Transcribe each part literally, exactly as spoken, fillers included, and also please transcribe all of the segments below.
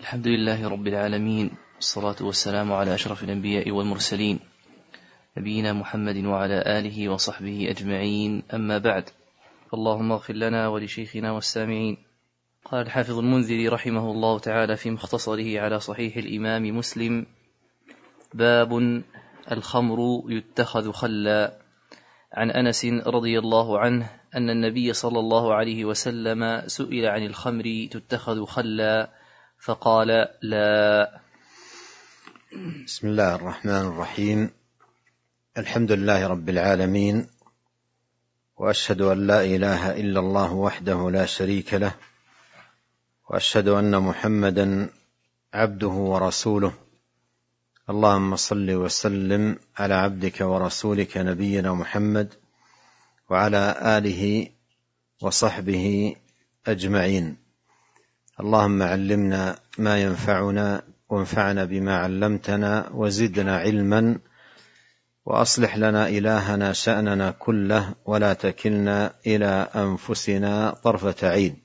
الحمد لله رب العالمين، والصلاة والسلام على أشرف الأنبياء والمرسلين، نبينا محمد وعلى آله وصحبه أجمعين، أما بعد. اللهم اغفر لنا ولشيخنا والسامعين. قال الحافظ المنذري رحمه الله تعالى في مختصره على صحيح الإمام مسلم: باب الخمر يتخذ خلا. عن أنس رضي الله عنه أن النبي صلى الله عليه وسلم سئل عن الخمر تتخذ خلا فقال: لا. بسم الله الرحمن الرحيم. الحمد لله رب العالمين، وأشهد أن لا إله إلا الله وحده لا شريك له، وأشهد أن محمدا عبده ورسوله. اللهم صل وسلم على عبدك ورسولك نبينا محمد وعلى آله وصحبه أجمعين. اللهم علمنا ما ينفعنا، وانفعنا بما علمتنا، وزدنا علما، وأصلح لنا إلهنا شأننا كله، ولا تكلنا إلى أنفسنا طرفة عين.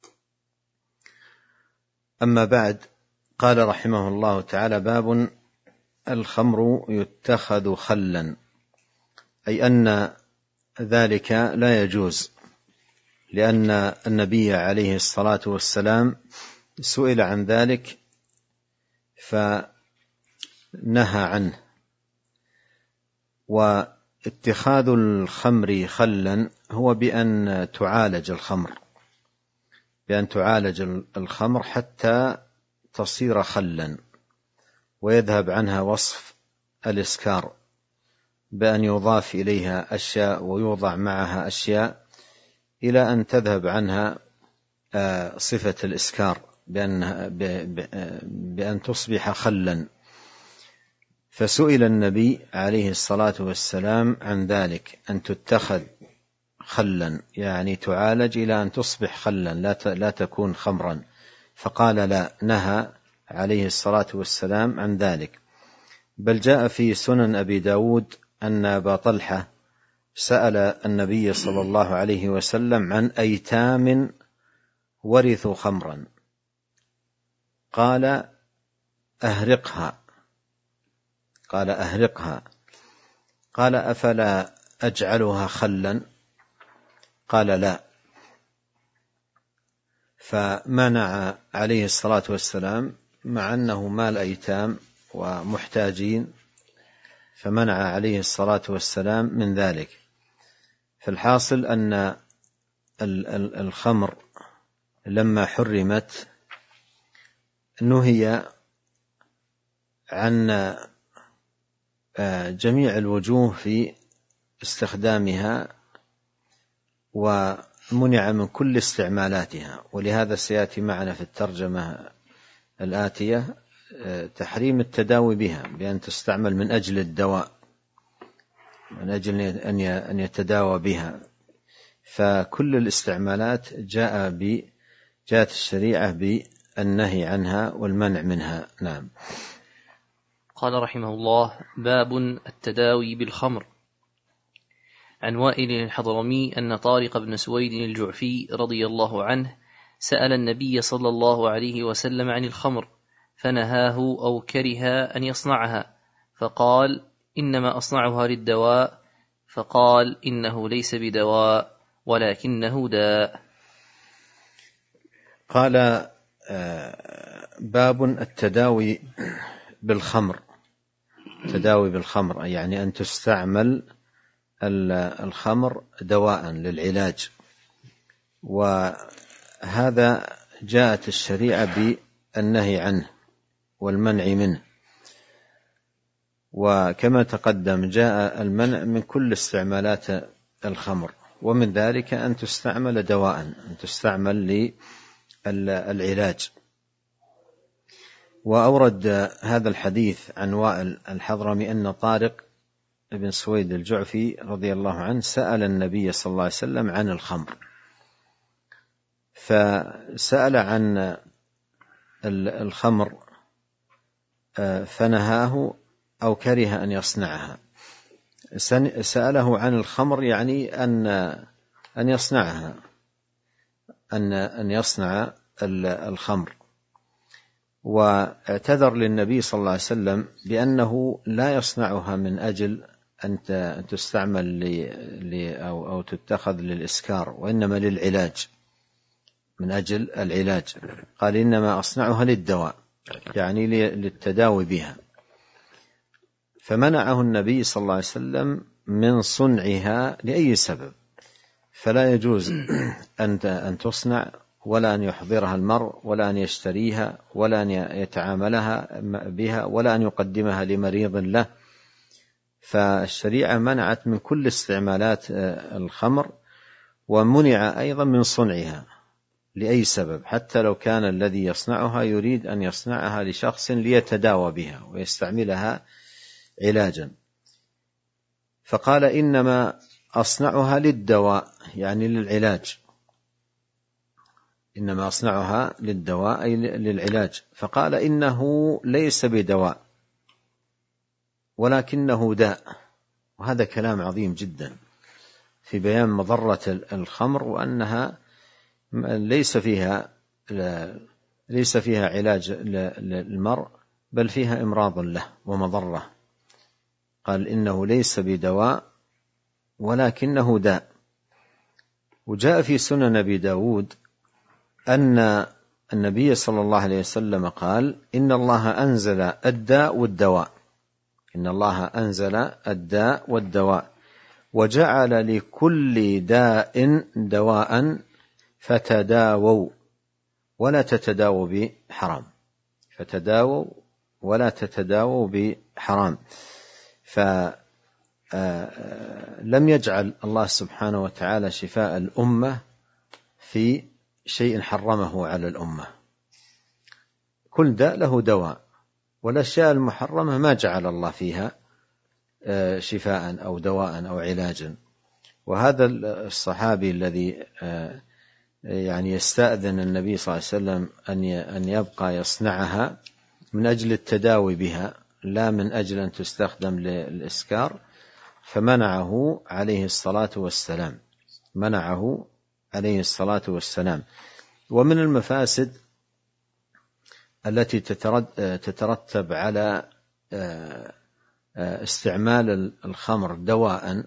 أما بعد، قال رحمه الله تعالى: باب الخمر يتخذ خلا، أي أن ذلك لا يجوز، لأن النبي عليه الصلاة والسلام سئل عن ذلك فنهى عنه. واتخاذ الخمر خلا هو بأن تعالج الخمر بأن تعالج الخمر حتى تصير خلا، ويذهب عنها وصف الإسكار بأن يضاف إليها أشياء ويوضع معها أشياء إلى أن تذهب عنها صفة الإسكار بأن, بأن تصبح خلا. فسئل النبي عليه الصلاة والسلام عن ذلك، أن تتخذ خلا، يعني تعالج إلى أن تصبح خلا، لا تكون خمرا. فقال لا، نهى عليه الصلاة والسلام عن ذلك. بل جاء في سنن أبي داود أن أبا طلحة سأل النبي صلى الله عليه وسلم عن أيتام ورثوا خمرا، قال أهرقها قال أهرقها قال أفلا أجعلها خلا؟ قال لا. فمنع عليه الصلاة والسلام، مع أنه مال أيتام ومحتاجين، فمنع عليه الصلاة والسلام من ذلك. فالحاصل أن الخمر لما حرمت نهي عن جميع الوجوه في استخدامها، ومنع من كل استعمالاتها. ولهذا سيأتي معنا في الترجمة الآتية تحريم التداوي بها، بأن تستعمل من أجل الدواء، من أجل أن يتداوى بها. فكل الاستعمالات جاء ب جاءت الشريعة بالنهي عنها والمنع منها. نعم. قال رحمه الله: باب التداوي بالخمر. عن وائل الحضرمي أن طارق بن سويد الجعفي رضي الله عنه سأل النبي صلى الله عليه وسلم عن الخمر، فنهاه أو كره أن يصنعها، فقال: إنما أصنعها للدواء. فقال: إنه ليس بدواء ولكنه داء. قال: باب التداوي بالخمر. التداوي بالخمر يعني أن تستعمل الخمر دواء للعلاج، وهذا جاءت الشريعة بالنهي عنه والمنع منه. وكما تقدم جاء المنع من كل استعمالات الخمر، ومن ذلك أن تستعمل دواء، أن تستعمل للعلاج. وأورد هذا الحديث عن وائل الحضرمي أن طارق بن سويد الجعفي رضي الله عنه سأل النبي صلى الله عليه وسلم عن الخمر، فسأل عن الخمر فنهاه أو كره أن يصنعها. سأله عن الخمر يعني أن أن يصنعها، أن أن يصنع الخمر. واعتذر للنبي صلى الله عليه وسلم بأنه لا يصنعها من أجل أن تستعمل أو تتخذ للإسكار، وإنما للعلاج، من أجل العلاج. قال إنما أصنعها للدواء، يعني للتداوي بها. فمنعه النبي صلى الله عليه وسلم من صنعها لأي سبب، فلا يجوز أن تصنع ولا أن يحضرها المرء ولا أن يشتريها ولا أن يتعاملها بها ولا أن يقدمها لمريض له. فالشريعة منعت من كل استعمالات الخمر، ومنع أيضا من صنعها لأي سبب، حتى لو كان الذي يصنعها يريد أن يصنعها لشخص ليتداوى بها ويستعملها علاجا. فقال إنما أصنعها للدواء، يعني للعلاج، إنما أصنعها للدواء أي للعلاج. فقال إنه ليس بدواء ولكنه داء. وهذا كلام عظيم جدا في بيان مضرة الخمر، وأنها ليس فيها ليس فيها علاج للمرء، بل فيها إمراض له ومضرة. قال إنه ليس بدواء ولكنه داء. وجاء في سنن أبي داود أن النبي صلى الله عليه وسلم قال إن الله أنزل الداء والدواء، إن الله أنزل الداء والدواء وجعل لكل داء دواء فتداووا ولا تتداووا بحرام، فتداووا ولا تتداووا بحرام. فلم يجعل الله سبحانه وتعالى شفاء الأمة في شيء حرمه على الأمة. كل داء له دواء، والأشياء المحرمة ما جعل الله فيها شفاء أو دواء أو علاجا. وهذا الصحابي الذي يعني يستأذن النبي صلى الله عليه وسلم أن يبقى يصنعها من أجل التداوي بها لا من أجل أن تستخدم للإسكار، فمنعه عليه الصلاة والسلام منعه عليه الصلاة والسلام. ومن المفاسد التي تترتب على استعمال الخمر دواء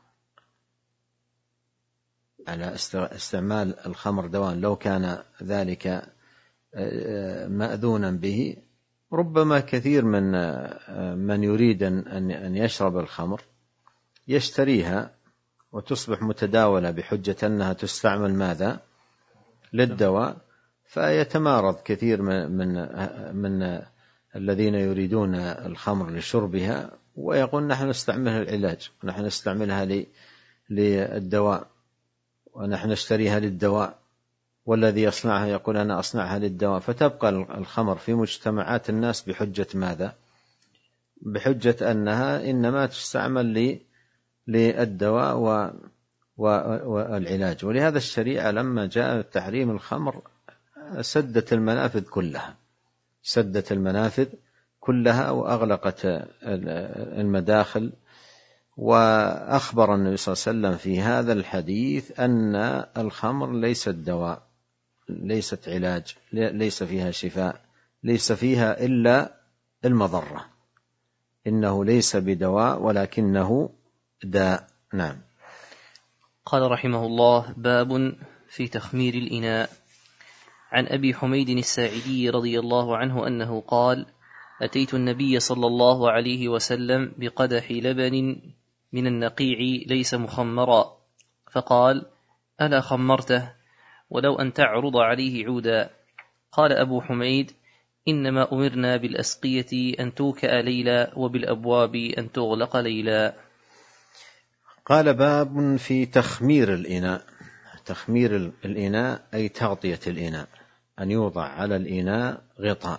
على استعمال الخمر دواء لو كان ذلك مأذونا به، ربما كثير من من يريد أن يشرب الخمر يشتريها وتصبح متداولة بحجة أنها تستعمل ماذا؟ للدواء، فيتمارض كثير من من الذين يريدون الخمر لشربها ويقول نحن نستعملها للعلاج، ونحن نستعملها للدواء، ونحن نشتريها للدواء، والذي يصنعها يقول أنا أصنعها للدواء. فتبقى الخمر في مجتمعات الناس بحجة ماذا؟ بحجة أنها إنما تستعمل للدواء والعلاج. ولهذا الشريعة لما جاء تحريم الخمر سدت المنافذ كلها سدت المنافذ كلها وأغلقت المداخل. وأخبر النبي صلى الله عليه وسلم في هذا الحديث أن الخمر ليست دواء، ليست علاج، ليس فيها شفاء، ليس فيها إلا المضرة. إنه ليس بدواء ولكنه داء. نعم. قال رحمه الله: باب في تخمير الإناء. عن أبي حميد الساعدي رضي الله عنه أنه قال: أتيت النبي صلى الله عليه وسلم بقدح لبن من النقيع ليس مخمرا، فقال: ألا خمرته؟ ولو أن تعرض عليه عودا. قال أبو حميد: إنما أمرنا بالأسقية أن توكأ ليلا وبالأبواب أن تغلق ليلا. قال: باب في تخمير الإناء. تخمير الإناء أي تغطية الإناء، أن يوضع على الإناء غطاء،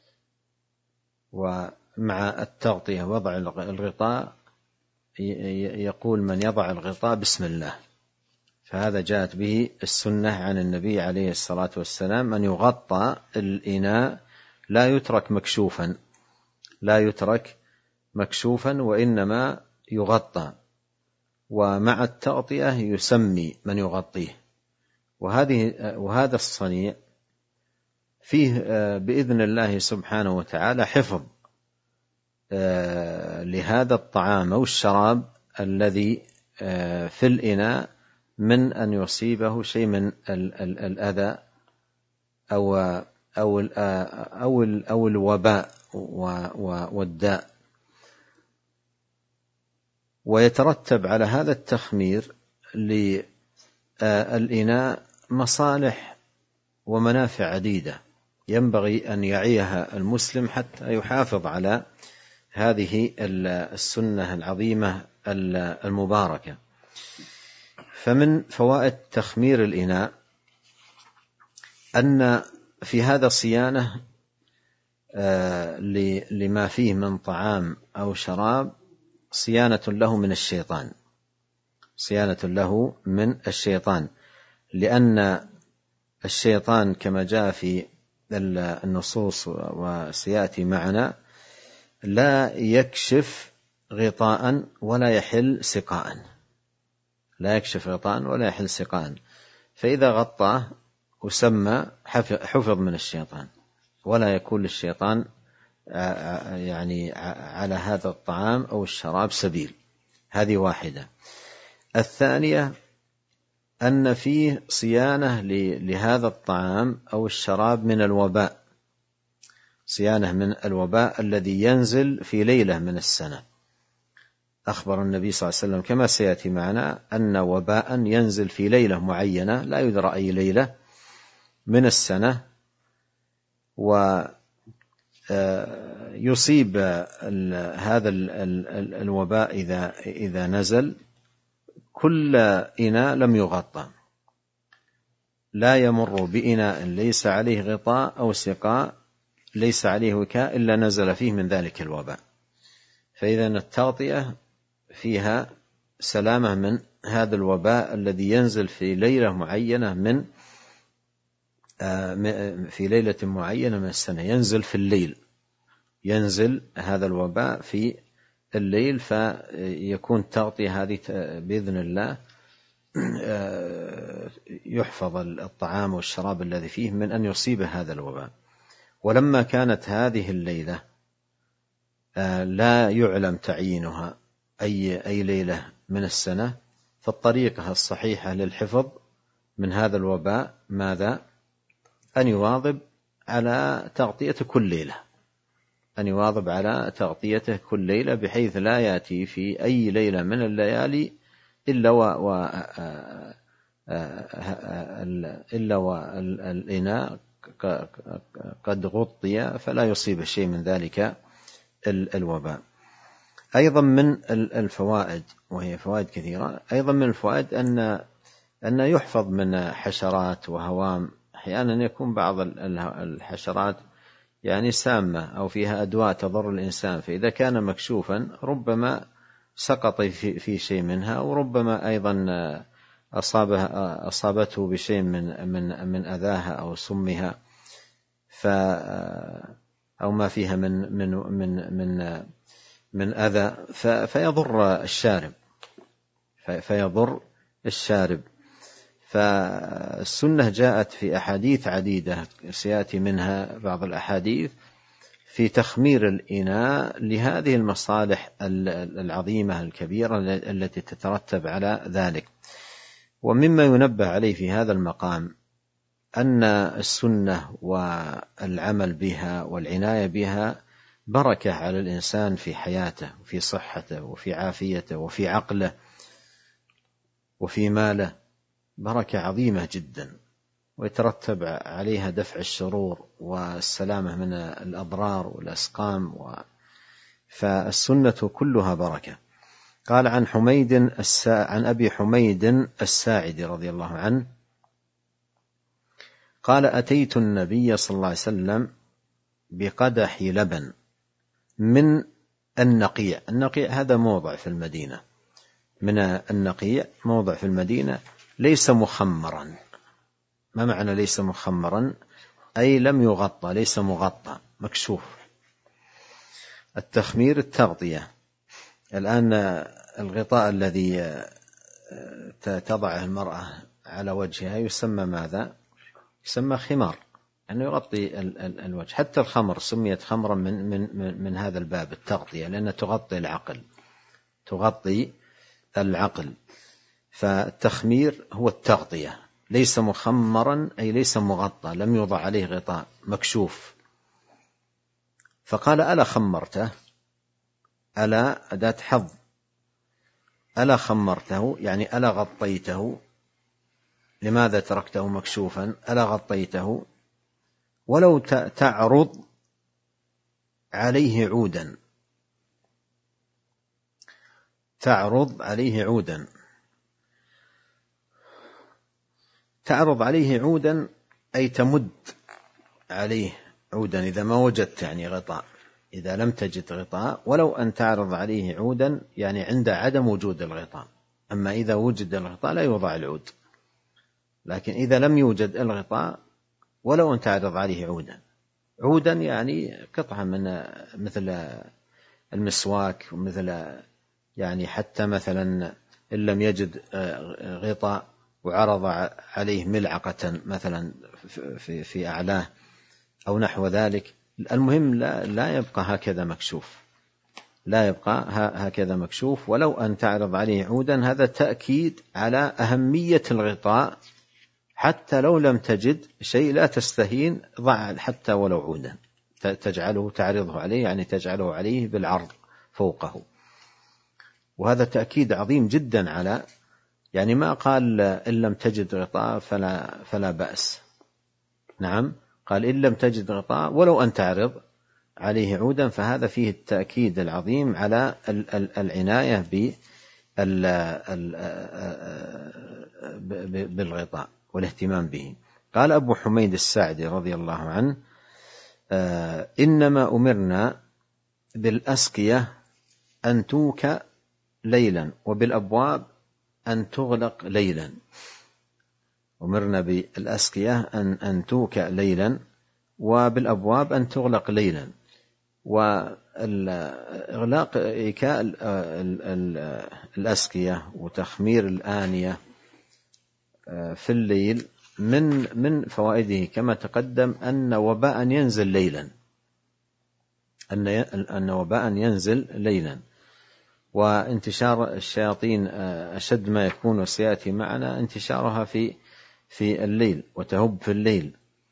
ومع التغطية وضع الغطاء يقول من يضع الغطاء بسم الله. فهذا جاءت به السنة عن النبي عليه الصلاة والسلام أن يغطى الإناء، لا يترك مكشوفا لا يترك مكشوفا وإنما يغطى، ومع التغطية يسمي من يغطيه. وهذه وهذا الصنيع فيه بإذن الله سبحانه وتعالى حفظ لهذا الطعام أو الشراب الذي في الإناء من أن يصيبه شيء من الأذى أو أو أو أو الوباء والداء. ويترتب على هذا التخمير للإناء مصالح ومنافع عديدة ينبغي أن يعيها المسلم حتى يحافظ على هذه السنة العظيمة المباركة. فمن فوائد تخمير الإناء أن في هذا صيانة لما فيه من طعام أو شراب، صيانة له من الشيطان، صيانة له من الشيطان، لأن الشيطان كما جاء في النصوص وسيأتي معنا لا يكشف غطاء ولا يحل سقاء، لا يكشف غطاء ولا يحل سقاء، فإذا غطاه وسمى حفظ من الشيطان، ولا يكون للشيطان يعني على هذا الطعام أو الشراب سبيل. هذه واحدة. الثانية أن فيه صيانة لهذا الطعام أو الشراب من الوباء، صيانة من الوباء الذي ينزل في ليلة من السنة. أخبر النبي صلى الله عليه وسلم كما سيأتي معنا أن وباء ينزل في ليلة معينة لا يدرى أي ليلة من السنة، ويصيب هذا الوباء إذا إذا نزل كل إناء لم يغطى، لا يمر بإناء ليس عليه غطاء أو سقاء ليس عليه وكاء إلا نزل فيه من ذلك الوباء. فإذا التغطية فيها سلامة من هذا الوباء الذي ينزل في ليلة معينة من في ليلة معينة من السنة، ينزل في الليل، ينزل هذا الوباء في الليل، فيكون تغطية هذه بإذن الله يحفظ الطعام والشراب الذي فيه من أن يصيب هذا الوباء. ولما كانت هذه الليلة لا يعلم تعيينها أي أي ليلة من السنة، فالطريقة الصحيحة للحفظ من هذا الوباء ماذا؟ أن يواظب على تغطية كل ليلة، أن يواظب على تغطيته كل ليلة، بحيث لا يأتي في أي ليلة من الليالي إلا و, و... إلا والإناء قد غطي فلا يصيب شيء من ذلك الوباء. أيضا من الفوائد، وهي فوائد كثيرة، أيضا من الفوائد أن أن يحفظ من حشرات وهوام. أحيانا يكون بعض الحشرات يعني سامة أو فيها أدواء تضر الإنسان، فإذا كان مكشوفا ربما سقط في شيء منها، وربما أيضا أصابه أصابته بشيء من من من أذاها أو سمها، ف أو ما فيها من من من من من أذى فيضر الشارب فيضر الشارب. فالسنة جاءت في أحاديث عديدة سيأتي منها بعض الأحاديث في تخمير الإناء لهذه المصالح العظيمة الكبيرة التي تترتب على ذلك. ومما ينبه عليه في هذا المقام أن السنة والعمل بها والعناية بها بركة على الإنسان في حياته وفي صحته وفي عافيته وفي عقله وفي ماله، بركة عظيمة جدا، ويترتب عليها دفع الشرور والسلامة من الأضرار والأسقام و... فالسنة كلها بركة. قال عن حميد السا... عن أبي حميد الساعدي رضي الله عنه قال أتيت النبي صلى الله عليه وسلم بقدح لبن من النقيع. النقيع هذا موضع في المدينة، من النقيع موضع في المدينة ليس مخمرا. ما معنى ليس مخمرا؟ أي لم يغطى، ليس مغطى، مكشوف. التخمير التغطية. الآن الغطاء الذي تضعه المرأة على وجهها يسمى ماذا؟ يسمى خمار، أنه يغطي الوجه. حتى الخمر سميت خمرا من, من, من هذا الباب، التغطية، لأنها تغطي العقل تغطي العقل فالتخمير هو التغطية. ليس مخمرا أي ليس مغطى، لم يوضع عليه غطاء، مكشوف. فقال ألا خمرته، ألا أداة حظ، ألا خمرته يعني ألا غطيته، لماذا تركته مكشوفا؟ ألا غطيته ولو تعرض عليه عودا، تعرض عليه عودا، تعرض عليه عودا أي تمد عليه عودا إذا ما وجدت يعني غطاء، إذا لم تجد غطاء، ولو أن تعرض عليه عودا يعني عند عدم وجود الغطاء. أما إذا وجد الغطاء لا يوضع العود، لكن إذا لم يوجد الغطاء ولو أن تعرض عليه عودا، عودا يعني قطعة من مثل المسواك، ومثل يعني حتى مثلا إن لم يجد غطاء وعرض عليه ملعقة مثلا في, في أعلاه أو نحو ذلك، المهم لا, لا يبقى هكذا مكشوف، لا يبقى هكذا مكشوف ولو أن تعرض عليه عودا. هذا تأكيد على أهمية الغطاء، حتى لو لم تجد شيء لا تستهين، ضع حتى ولو عودا تجعله تعرضه عليه، يعني تجعله عليه بالعرض فوقه. وهذا تأكيد عظيم جدا على، يعني ما قال إن لم تجد غطاء فلا, فلا بأس، نعم، قال إن لم تجد غطاء ولو أن تعرض عليه عودا. فهذا فيه التأكيد العظيم على العناية بالغطاء والاهتمام به. قال أبو حميد الساعدي رضي الله عنه: إنما أمرنا بالأسقية أن توكى ليلا وبالأبواب أن تغلق ليلا. أمرنا بالأسقية أن, أن توكى ليلا وبالأبواب أن تغلق ليلا. وإغلاق إيكاء الأسقية وتخمير الآنية في الليل من من فوائده كما تقدم أن وباء ينزل ليلا، أن أن وباء ينزل ليلا، وانتشار الشياطين أشد ما يكون، وسيأتي معنا انتشارها في في الليل وتهب في الليل.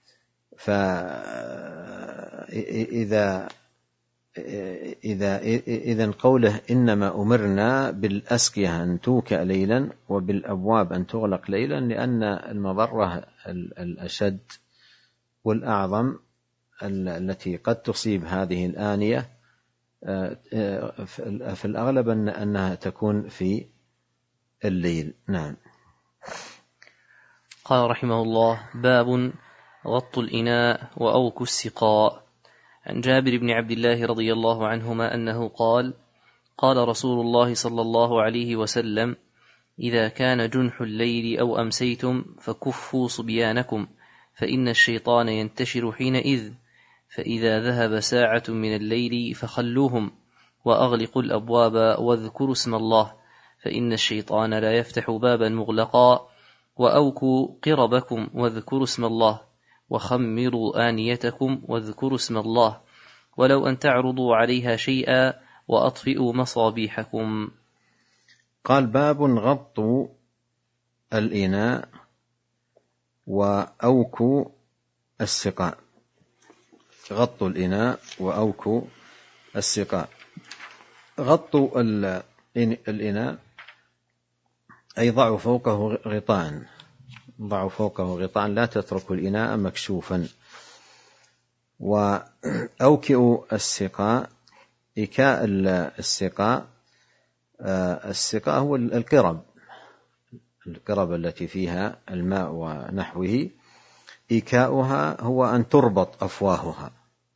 فإذا إذا إذن قوله إنما أمرنا بالأسقية أن توكأ ليلا وبالأبواب أن تغلق ليلا، لأن المضرة الأشد والأعظم التي قد تصيب هذه الآنية في الأغلب أنها تكون في الليل. نعم. قال رحمه الله: باب غط الإناء وأوك السقاء. عن جابر بن عبد الله رضي الله عنهما أنه قال: قال رسول الله صلى الله عليه وسلم: إذا كان جنح الليل أو أمسيتم فكفوا صبيانكم، فإن الشيطان ينتشر حينئذ، فإذا ذهب ساعة من الليل فخلوهم، وأغلقوا الأبواب واذكروا اسم الله، فإن الشيطان لا يفتح بابا مغلقا، وأوكوا قربكم واذكروا اسم الله، وخمروا آنيتكم واذكروا اسم الله، ولو أن تعرضوا عليها شيئا، وأطفئوا مصابيحكم. قال: باب غطوا الإناء وأوكوا السقاء. غطوا الإناء وأوكوا السقاء. غطوا الإناء أي ضعوا فوقه غطاء، ضعوا فوقه غطاء، لا تتركوا الإناء مكشوفا. وأوكئوا السقاء. إيكاء السقاء، السقاء هو القرب، القرب التي فيها الماء ونحوه. إيكاؤها هو أن تربط أفواهها،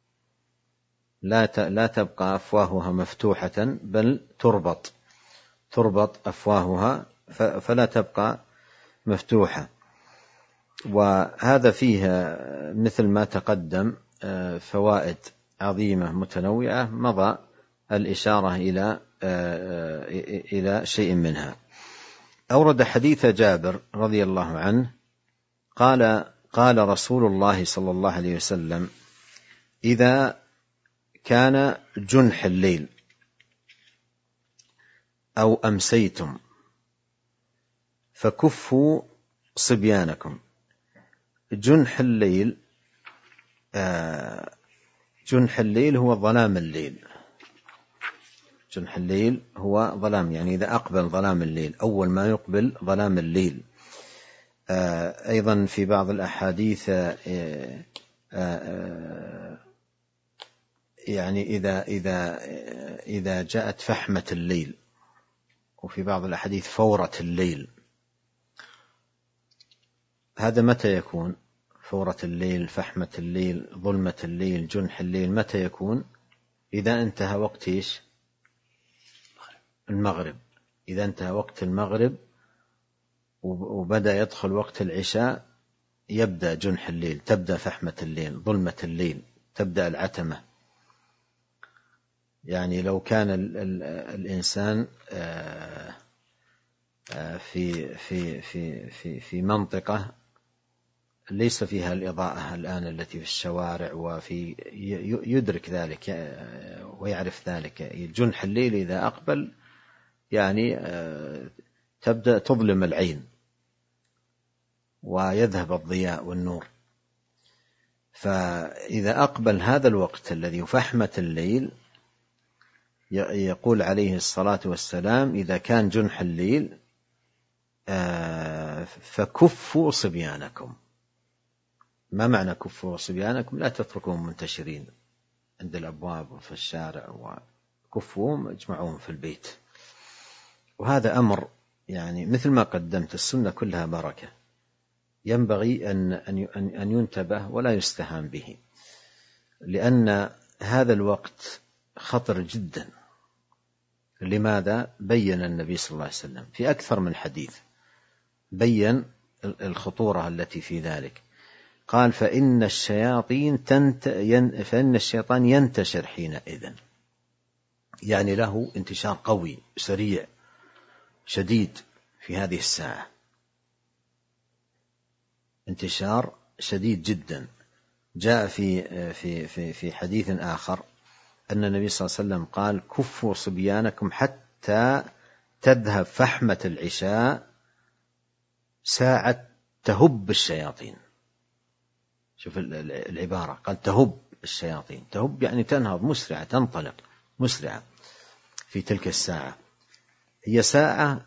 لا لا تبقى أفواهها مفتوحة، بل تربط تربط أفواهها فلا تبقى مفتوحة. وهذا فيه مثل ما تقدم فوائد عظيمة متنوعة، مضى الإشارة إلى إلى شيء منها. أورد حديث جابر رضي الله عنه قال: قال رسول الله صلى الله عليه وسلم: إذا كان جنح الليل أو أمسيتم فكفوا صبيانكم. جنح الليل آه جنح الليل هو ظلام الليل. جنح الليل هو ظلام، يعني إذا أقبل ظلام الليل، أول ما يقبل ظلام الليل. آه أيضا في بعض الأحاديث آه آه يعني إذا إذا إذا جاءت فحمة الليل، وفي بعض الأحاديث فورة الليل. هذا متى يكون؟ فورة الليل، فحمة الليل، ظلمة الليل، جنح الليل، متى يكون؟ إذا انتهى وقت إيش؟ المغرب. إذا انتهى وقت المغرب وبدأ يدخل وقت العشاء يبدأ جنح الليل، تبدأ فحمة الليل، ظلمة الليل، تبدأ العتمة. يعني لو كان ال ال الإنسان في في في في في منطقة ليس فيها الإضاءة الآن التي في الشوارع، وفي يدرك ذلك ويعرف ذلك. جنح الليل إذا أقبل يعني تبدأ تظلم العين ويذهب الضياء والنور. فإذا أقبل هذا الوقت الذي فحمة الليل، يقول عليه الصلاة والسلام: إذا كان جنح الليل فكفوا صبيانكم. ما معنى كفوا صبيانكم؟ لا تتركوهم منتشرين عند الأبواب وفي الشارع، وكفوهم اجمعوهم في البيت. وهذا أمر يعني مثل ما قدمت، السنة كلها بركة، ينبغي أن أن ينتبه ولا يستهان به، لأن هذا الوقت خطر جدا. لماذا؟ بين النبي صلى الله عليه وسلم في أكثر من حديث، بين الخطورة التي في ذلك. قال: فإن الشياطين تنت... ين... فإن الشيطان ينتشر حينئذ، يعني له انتشار قوي سريع شديد في هذه الساعة، انتشار شديد جدا. جاء في في في في حديث آخر أن النبي صلى الله عليه وسلم قال: كفوا صبيانكم حتى تذهب فحمة العشاء ساعة تهب الشياطين. شوف العبارة، قال تهب الشياطين. تهب يعني تنهض، مسرعة، تنطلق مسرعة في تلك الساعة. هي ساعة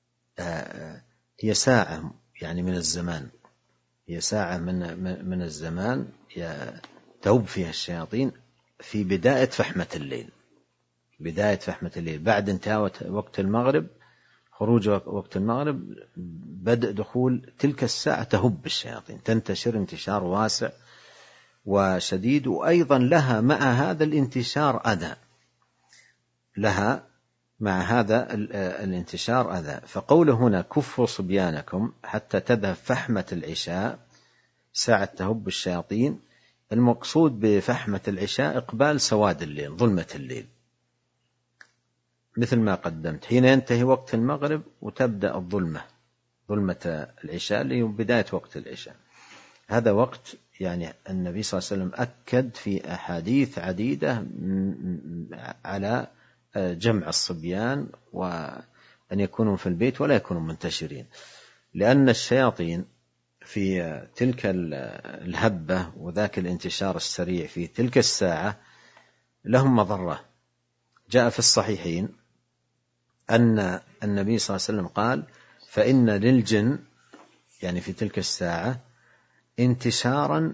هي ساعة يعني من الزمان، هي ساعة من من الزمان تهب فيها الشياطين في بداية فحمة الليل. بداية فحمة الليل بعد انتهاء وقت المغرب، خروج وقت المغرب، بدء دخول تلك الساعة تهب الشياطين، تنتشر انتشار واسع وشديد. وأيضا لها مع هذا الانتشار أذى، لها مع هذا الانتشار أذى. فقوله هنا: كفوا صبيانكم حتى تذهب فحمة العشاء ساعة تهب الشياطين، المقصود بفحمة العشاء إقبال سواد الليل، ظلمة الليل، مثل ما قدمت، حين ينتهي وقت المغرب وتبدأ الظلمة، ظلمة العشاء اللي هي بداية وقت العشاء. هذا وقت يعني النبي صلى الله عليه وسلم أكد في أحاديث عديدة على جمع الصبيان وأن يكونوا في البيت ولا يكونوا منتشرين، لأن الشياطين في تلك الهبة وذاك الانتشار السريع في تلك الساعة لهم مضرة. جاء في الصحيحين أن النبي صلى الله عليه وسلم قال: فإن للجن يعني في تلك الساعة انتشارا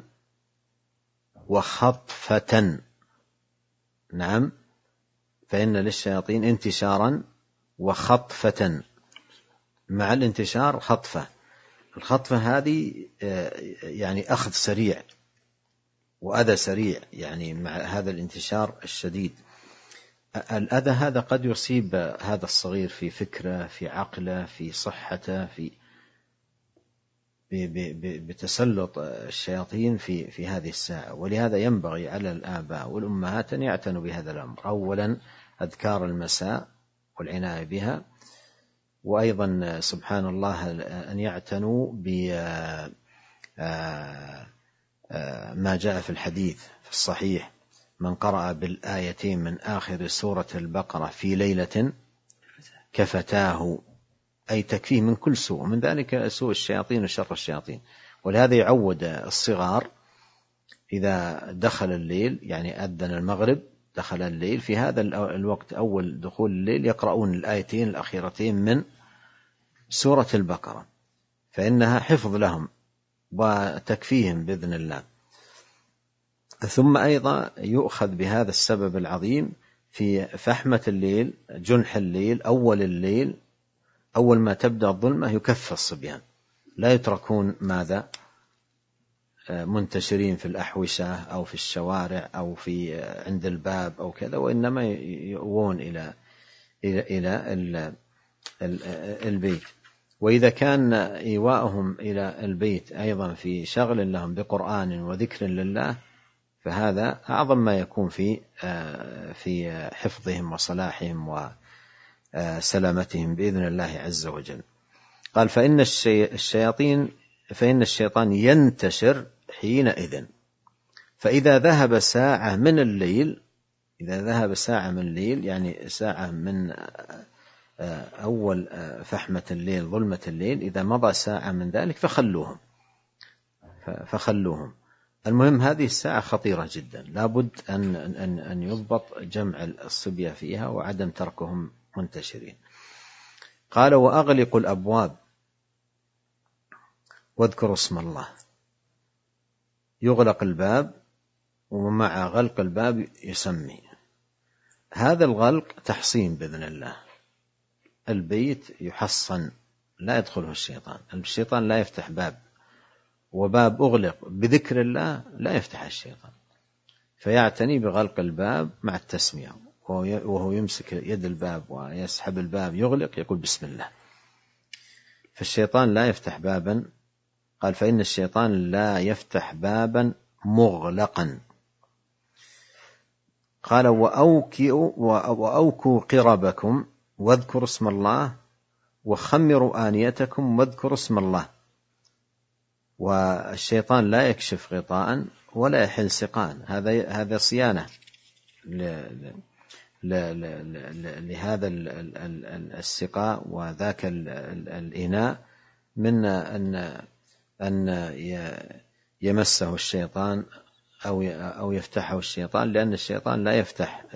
وخطفة. نعم، فإن للشياطين انتشارا وخطفة، مع الانتشار خطفة. الخطفة هذه يعني أخذ سريع وأذى سريع، يعني مع هذا الانتشار الشديد. الأذى هذا قد يصيب هذا الصغير في فكره، في عقله، في صحته، في بتسلط الشياطين في في هذه الساعة. ولهذا ينبغي على الآباء والأمهات أن يعتنوا بهذا الأمر. أولا أذكار المساء والعناية بها، وأيضا سبحان الله أن يعتنوا ما جاء في الحديث في الصحيح: من قرأ بالآيتين من آخر سورة البقرة في ليلة كفتاه، أي تكفيه من كل سوء، من ذلك سوء الشياطين وشر الشياطين. ولهذا يعود الصغار إذا دخل الليل، يعني أذن المغرب دخل الليل، في هذا الوقت أول دخول الليل يقرؤون الآيتين الأخيرتين من سورة البقرة، فإنها حفظ لهم وتكفيهم بإذن الله. ثم أيضا يؤخذ بهذا السبب العظيم في فحمة الليل، جنح الليل، أول الليل، أول ما تبدأ الظلمة يكف الصبيان، لا يتركون ماذا منتشرين في الأحوشة أو في الشوارع أو في عند الباب أو كذا، وإنما يؤون إلى إلى إلى البيت. وإذا كان إيواءهم إلى البيت أيضا في شغل لهم بقرآن وذكر لله، فهذا أعظم ما يكون في في حفظهم وصلاحهم وسلامتهم بإذن الله عز وجل. قال: فإن الشياطين فإن الشيطان ينتشر حينئذ، فإذا ذهب ساعة من الليل، إذا ذهب ساعة من الليل يعني ساعة من أول فحمة الليل ظلمة الليل، إذا مضى ساعة من ذلك فخلوهم فخلوهم المهم هذه الساعة خطيرة جدا، لابد أن أن أن يضبط جمع الصبية فيها وعدم تركهم منتشرين. قال: وأغلقوا الأبواب واذكروا اسم الله. يغلق الباب، ومع غلق الباب يسمي. هذا الغلق تحصين بإذن الله، البيت يحصن لا يدخله الشيطان، الشيطان لا يفتح باب، وباب أغلق بذكر الله لا يفتح الشيطان، فيعتني بغلق الباب مع التسمية، وهو يمسك يد الباب ويسحب الباب يغلق يقول بسم الله، فالشيطان لا يفتح بابا. قال: فإن الشيطان لا يفتح بابا مغلقا. قال: وأوكوا قربكم واذكروا اسم الله، وخمروا آنيتكم واذكروا اسم الله. والشيطان لا يكشف غطاء ولا يحل سقان، هذا هذا صيانة لهذا السقاء وذاك الإناء من أن أن يمسه الشيطان أو أو يفتحه الشيطان، لأن الشيطان لا يفتح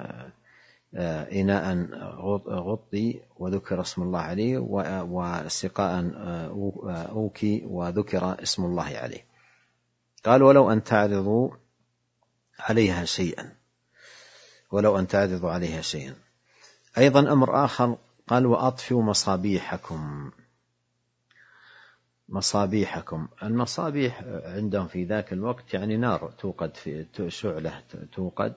إناء غطي وذكر اسم الله عليه وسقاء أوكي وذكر اسم الله عليه. قال: ولو أن تعرضوا عليها شيئا ولو أن تعرضوا عليها شيئا. أيضا أمر آخر قال: وأطفئوا مصابيحكم. مصابيحكم، المصابيح عندهم في ذاك الوقت يعني نار توقد، في شعلة توقد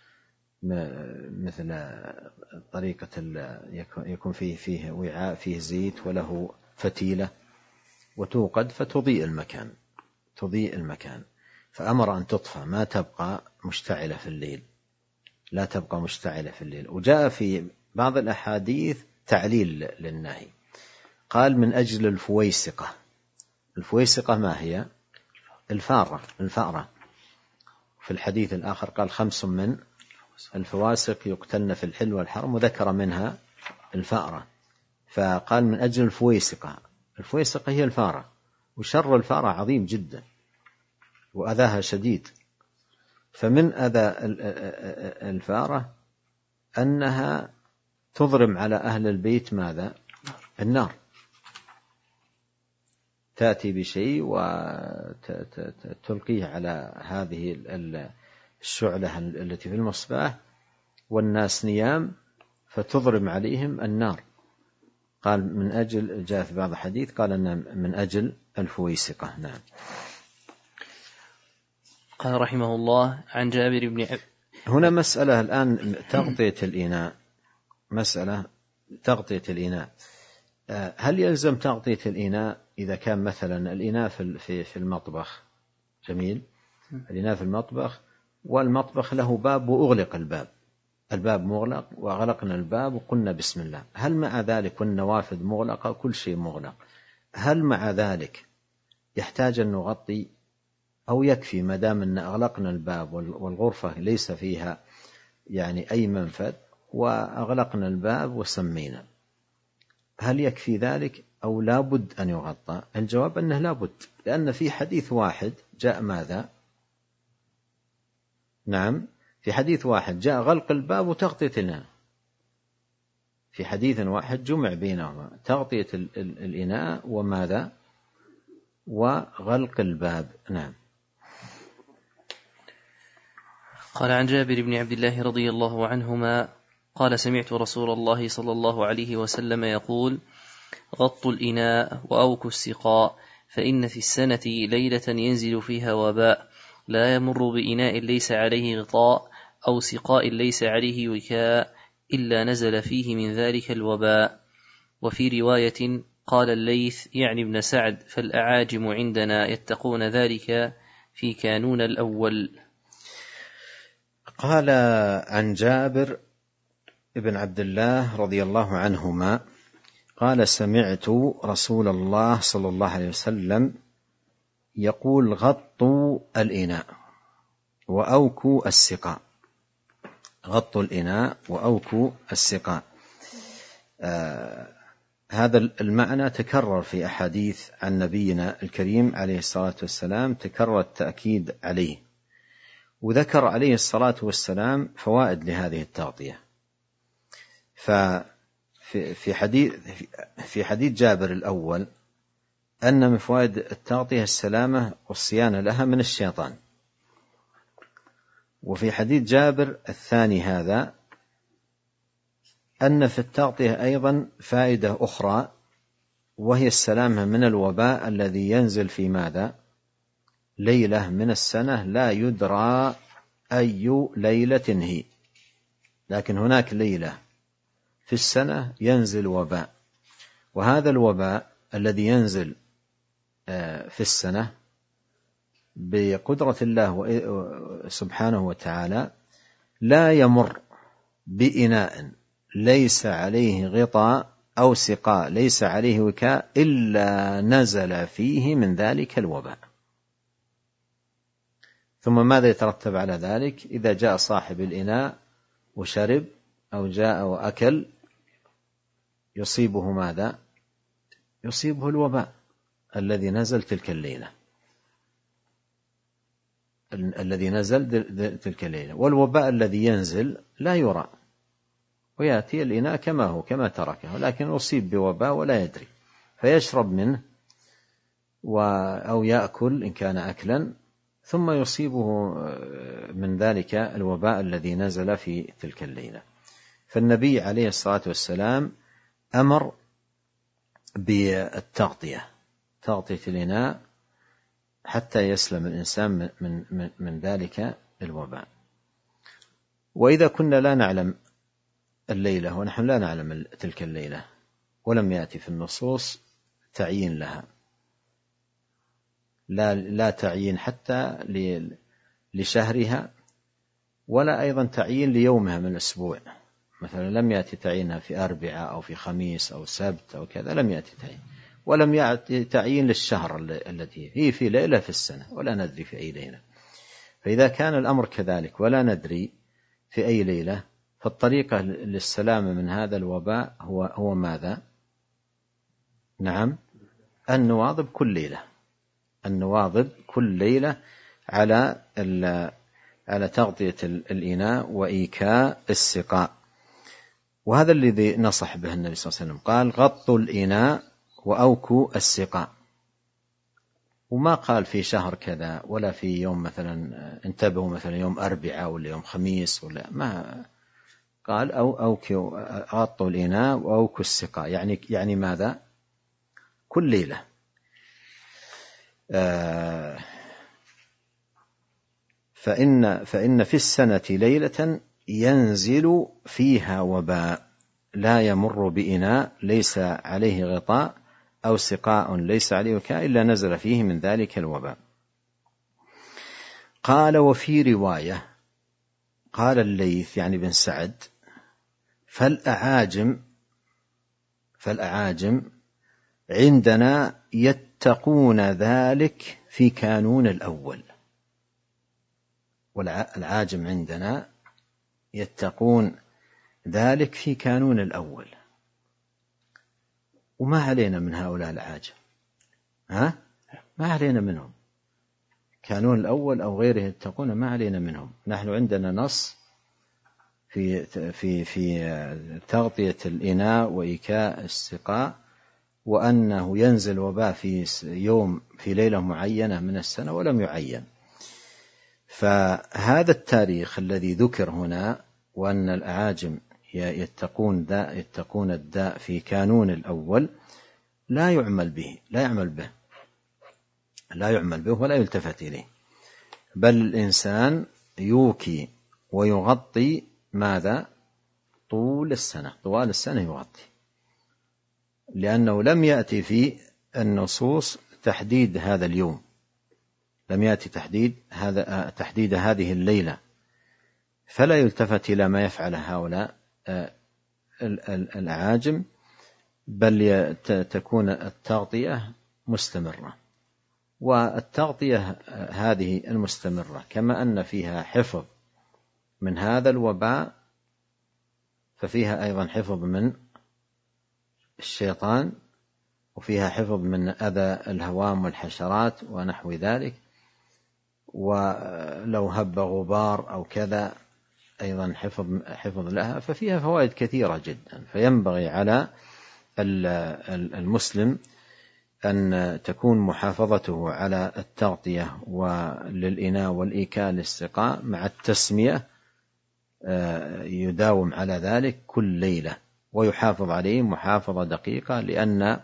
مثل طريقة يكون فيه فيه وعاء فيه زيت وله فتيلة وتوقد فتضيء المكان تضيء المكان فأمر أن تطفى، ما تبقى مشتعلة في الليل، لا تبقى مشتعلة في الليل. وجاء في بعض الأحاديث تعليل للنهي، قال: من أجل الفويسقة. الفويسقة ما هي؟ الفارة الفأرة. في الحديث الآخر قال: خمس من الفواسق يقتلن في الحل والحرم، وذكر منها الفأرة، فقال من أجل الفويسقة. الفويسقة هي الفارة، وشر الفارة عظيم جدا وأذاها شديد. فمن أذى الفارة أنها تضرم على أهل البيت ماذا؟ النار، تأتي بشيء وتلقيه على هذه الشعلة التي في المصباح والناس نيام فتضرم عليهم النار. قال من أجل، جاء في بعض الحديث قال أن من أجل الفويسقة. نعم. قال رحمه الله: عن جابر بن عب... هنا مسألة الآن تغطية الإناء، مسألة تغطية الإناء. هل يلزم تغطية الإناء إذا كان مثلا الإناء في في المطبخ؟ جميل، الإناء في المطبخ والمطبخ له باب وأغلق الباب، الباب مغلق وأغلقنا الباب وقلنا بسم الله، هل مع ذلك والنوافذ مغلقة كل شيء مغلق، هل مع ذلك يحتاج أن نغطي أو يكفي ما دام أن أغلقنا الباب والغرفة ليس فيها يعني أي منفذ وأغلقنا الباب وسمينا، هل يكفي ذلك أو لا بد أن يغطى؟ الجواب أنه لا بد، لأن في حديث واحد جاء ماذا؟ نعم، في حديث واحد جاء غلق الباب وتغطية الإناء، في حديث واحد جمع بينهما تغطية الإناء وماذا؟ وغلق الباب. نعم. قال عن جابر بن عبد الله رضي الله عنهما قال سمعت رسول الله صلى الله عليه وسلم يقول غطوا الإناء وأوكوا السقاء فإن في السنة ليلة ينزل فيها وباء لا يمر بإناء ليس عليه غطاء أو سقاء ليس عليه وكاء إلا نزل فيه من ذلك الوباء. وفي رواية قال الليث يعني ابن سعد فالأعاجم عندنا يتقون ذلك في كانون الأول. قال عن جابر ابن عبد الله رضي الله عنهما قال سمعت رسول الله صلى الله عليه وسلم يقول غطوا الإناء وأوكوا السقاء. غطوا الإناء وأوكوا السقاء. آه هذا المعنى تكرر في أحاديث عن نبينا الكريم عليه الصلاة والسلام، تكرر التأكيد عليه، وذكر عليه الصلاة والسلام فوائد لهذه التغطية. ففي حديث في حديث جابر الأول أن من فوائد التغطية السلامة والصيانة لها من الشيطان، وفي حديث جابر الثاني هذا أن في التغطية أيضا فائدة أخرى، وهي السلامة من الوباء الذي ينزل في ماذا؟ ليلة من السنة لا يدرى أي ليلة هي، لكن هناك ليلة في السنة ينزل وباء، وهذا الوباء الذي ينزل في السنة بقدرة الله سبحانه وتعالى لا يمر بإناء ليس عليه غطاء أو سقاء ليس عليه وكاء إلا نزل فيه من ذلك الوباء. ثم ماذا يترتب على ذلك؟ إذا جاء صاحب الإناء وشرب أو جاء وأكل يصيبه ماذا؟ يصيبه الوباء الذي نزل تلك الليلة الذي نزل تلك الليلة والوباء الذي ينزل لا يرى، ويأتي الإناء كما هو كما تركه، لكن أصيب بوباء ولا يدري، فيشرب منه أو يأكل إن كان أكلا، ثم يصيبه من ذلك الوباء الذي نزل في تلك الليلة. فالنبي عليه الصلاة والسلام أمر بالتغطية، تغطية الإناء حتى يسلم الإنسان من, من, من ذلك الوباء. وإذا كنا لا نعلم الليلة ونحن لا نعلم تلك الليلة ولم يأتي في النصوص تعيين لها، لا, لا تعيين حتى لشهرها ولا أيضا تعيين ليومها من الأسبوع، مثلا لم يأتي تعيينها في أربعاء أو في خميس أو سبت أو كذا، لم يأتي تعيين، ولم يأتي تعيين للشهر التي هي في ليلة في السنة ولا ندري في أي ليلة. فإذا كان الأمر كذلك ولا ندري في أي ليلة، فالطريقة للسلامة من هذا الوباء هو هو ماذا؟ نعم، أن نواظب كل ليلة، أن نواظب كل ليلة على على تغطية الإناء وإيكاء السقاء. وهذا الذي نصح به النبي صلى الله عليه وسلم، قال غطوا الإناء وأوكوا السقاء، وما قال في شهر كذا ولا في يوم مثلا انتبهوا مثلا يوم أربعاء ولا يوم خميس ولا ما قال أو أوكوا غطوا الإناء وأوكوا السقاء، يعني يعني ماذا؟ كل ليلة. آه فإن فإن في السنة ليلة ينزل فيها وباء لا يمر بإناء ليس عليه غطاء أو سقاء ليس عليه وكاء إلا نزل فيه من ذلك الوباء. قال وفي رواية قال الليث يعني بن سعد فالأعاجم فالأعاجم عندنا يتقون ذلك في كانون الأول. والعاجم عندنا يتقون ذلك في كانون الأول، وما علينا من هؤلاء العاجم، ها؟ ما علينا منهم، كانون الأول أو غيره يتقون، ما علينا منهم. نحن عندنا نص في في في تغطية الإناء وإيكاء السقاء، وأنه ينزل وباء في يوم في ليلة معينة من السنة ولم يعين. فهذا التاريخ الذي ذكر هنا، وأن الأعاجم يتقون داء يتقون الداء في كانون الأول، لا يعمل به لا يعمل به لا يعمل به ولا يلتفت إليه، بل الإنسان يوكي ويغطي ماذا؟ طول السنة، طوال السنة يغطي، لأنه لم يأتي في النصوص تحديد هذا اليوم، لم يأتي تحديد هذا تحديد هذه الليلة، فلا يلتفت إلى ما يفعل هؤلاء الأعاجم، بل تكون التغطية مستمرة. والتغطية هذه المستمرة كما أن فيها حفظ من هذا الوباء، ففيها أيضا حفظ من الشيطان، وفيها حفظ من أذى الهوام والحشرات ونحو ذلك، ولو هب غبار أو كذا أيضا حفظ حفظ لها، ففيها فوائد كثيرة جدا. فينبغي على المسلم أن تكون محافظته على التغطية وللإناء والإيكاء للسقاء مع التسمية، يداوم على ذلك كل ليلة ويحافظ عليه محافظة دقيقة، لأن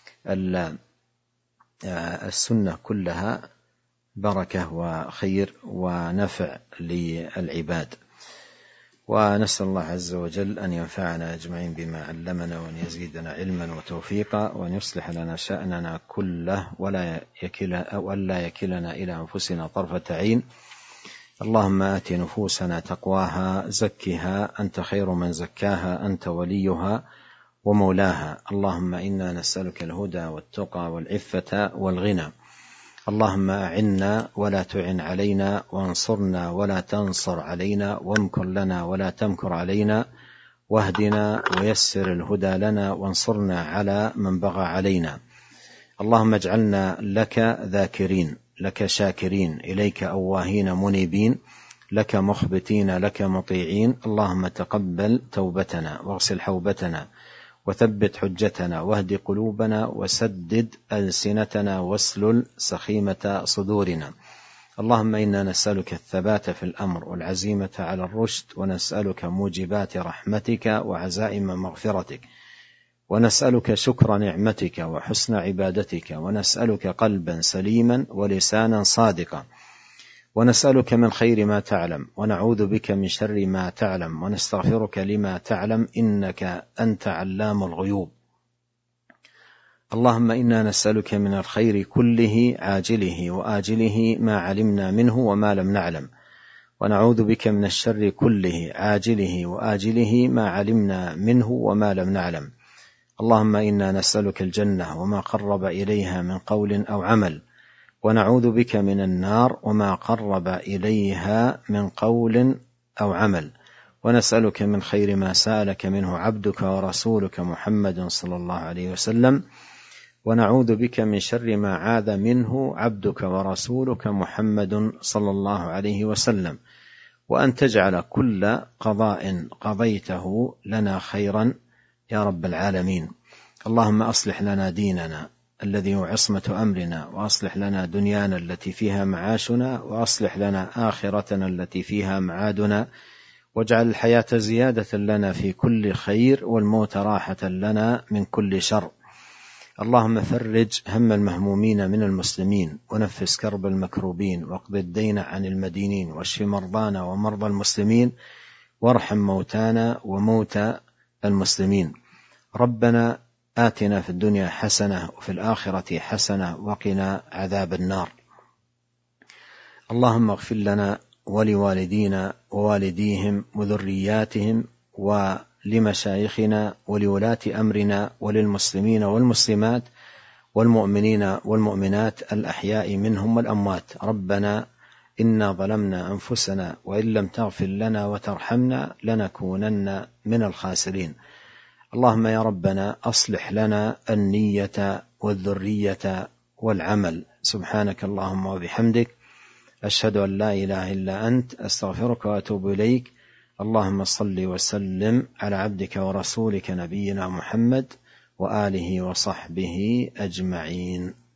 السنة كلها بركة وخير ونفع للعباد. ونسأل الله عز وجل أن ينفعنا أجمعين بما علمنا، وأن يزيدنا علما وتوفيقا، وأن يصلح لنا شأننا كله ولا يكل أو ألا يكلنا إلى أنفسنا طرفة عين. اللهم آت نفوسنا تقواها، زكها أنت خير من زكاها، أنت وليها ومولاها. اللهم إنا نسألك الهدى والتقى والعفة والغنى. اللهم أعنا ولا تعن علينا، وانصرنا ولا تنصر علينا، وامكر لنا ولا تمكر علينا، واهدنا ويسر الهدى لنا، وانصرنا على من بغى علينا. اللهم اجعلنا لك ذاكرين، لك شاكرين، إليك أواهين منيبين، لك مخبتين، لك مطيعين. اللهم تقبل توبتنا، واغسل حوبتنا، وثبت حجتنا، واهد قلوبنا، وسدد ألسنتنا، واسلل سخيمة صدورنا. اللهم إنا نسألك الثبات في الأمر والعزيمة على الرشد، ونسألك موجبات رحمتك وعزائم مغفرتك، ونسألك شكر نعمتك وحسن عبادتك، ونسألك قلبا سليما ولسانا صادقا، ونسألك من خير ما تعلم، ونعوذ بك من شر ما تعلم، ونستغفرك لما تعلم، إنك أنت علام الغيوب. اللهم إنا نسألك من الخير كله عاجله وآجله ما علمنا منه وما لم نعلم، ونعوذ بك من الشر كله عاجله وآجله ما علمنا منه وما لم نعلم. اللهم إنا نسألك الجنة وما قرب إليها من قول أو عمل، ونعوذ بك من النار وما قرب إليها من قول أو عمل، ونسألك من خير ما سألك منه عبدك ورسولك محمد صلى الله عليه وسلم، ونعوذ بك من شر ما عاذ منه عبدك ورسولك محمد صلى الله عليه وسلم، وأن تجعل كل قضاء قضيته لنا خيرا يا رب العالمين. اللهم أصلح لنا ديننا الذي هو عصمة أمرنا، وأصلح لنا دنيانا التي فيها معاشنا، وأصلح لنا آخرتنا التي فيها معادنا، واجعل الحياة زيادة لنا في كل خير، والموت راحة لنا من كل شر. اللهم فرج هم المهمومين من المسلمين، ونفس كرب المكروبين، واقض الدين عن المدينين، واشف مرضانا ومرضى المسلمين، وارحم موتانا وموتى المسلمين. ربنا آتنا في الدنيا حسنة وفي الآخرة حسنة وقنا عذاب النار. اللهم اغفر لنا ولوالدينا ووالديهم وذرياتهم ولمشايخنا ولولاة أمرنا وللمسلمين والمسلمات والمؤمنين والمؤمنات الأحياء منهم والأموات. ربنا إنا ظلمنا أنفسنا وإن لم تغفر لنا وترحمنا لنكونن من الخاسرين. اللهم يا ربنا أصلح لنا النية والذرية والعمل. سبحانك اللهم وبحمدك، أشهد أن لا إله إلا أنت، أستغفرك وأتوب إليك. اللهم صل وسلم على عبدك ورسولك نبينا محمد وآله وصحبه أجمعين.